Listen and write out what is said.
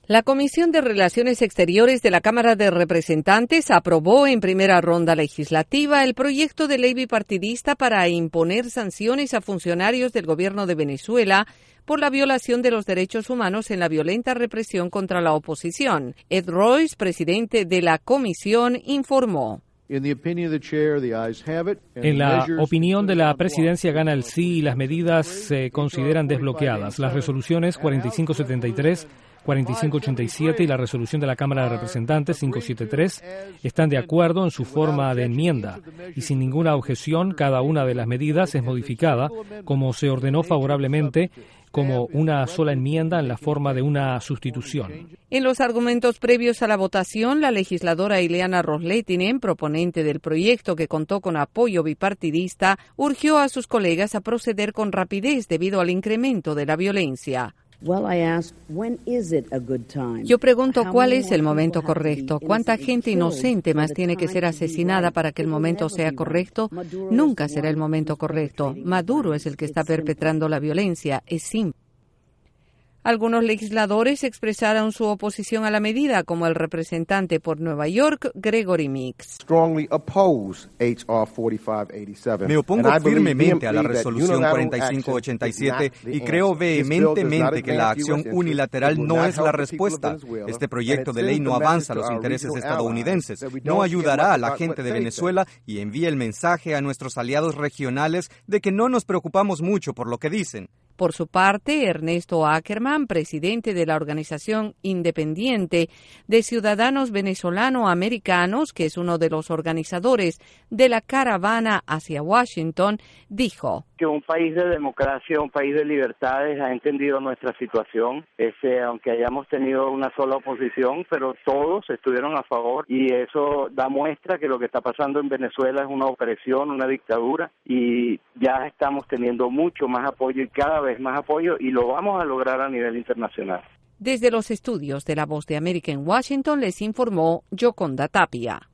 La Comisión de Relaciones Exteriores de la Cámara de Representantes aprobó en primera ronda legislativa el proyecto de ley bipartidista para imponer sanciones a funcionarios del gobierno de Venezuela por la violación de los derechos humanos en la violenta represión contra la oposición. Ed Royce, presidente de la comisión, informó. En la opinión de la presidencia gana el sí y las medidas se consideran desbloqueadas. Las resoluciones 4573, 4587 y la resolución de la Cámara de Representantes 573 están de acuerdo en su forma de enmienda y sin ninguna objeción cada una de las medidas es modificada como se ordenó favorablemente como una sola enmienda en la forma de una sustitución. En los argumentos previos a la votación, la legisladora Ileana Ros-Lehtinen, proponente del proyecto que contó con apoyo bipartidista, urgió a sus colegas a proceder con rapidez debido al incremento de la violencia. Yo pregunto cuál es el momento correcto. ¿Cuánta gente inocente más tiene que ser asesinada para que el momento sea correcto? Nunca será el momento correcto. Maduro es el que está perpetrando la violencia. Es simple. Algunos legisladores expresaron su oposición a la medida, como el representante por Nueva York, Gregory Meeks. Me opongo firmemente a la resolución 4587 y creo vehementemente que la acción unilateral no es la respuesta. Este proyecto de ley no avanza los intereses estadounidenses, no ayudará a la gente de Venezuela y envía el mensaje a nuestros aliados regionales de que no nos preocupamos mucho por lo que dicen. Por su parte, Ernesto Ackerman, presidente de la organización independiente de ciudadanos venezolano-americanos, que es uno de los organizadores de la caravana hacia Washington, dijo que un país de democracia, un país de libertades ha entendido nuestra situación, aunque hayamos tenido una sola oposición, pero todos estuvieron a favor y eso da muestra que lo que está pasando en Venezuela es una opresión, una dictadura y ya estamos teniendo mucho más apoyo y cada vez más apoyo y lo vamos a lograr a nivel internacional. Desde los estudios de La Voz de América en Washington les informó Yoconda Tapia.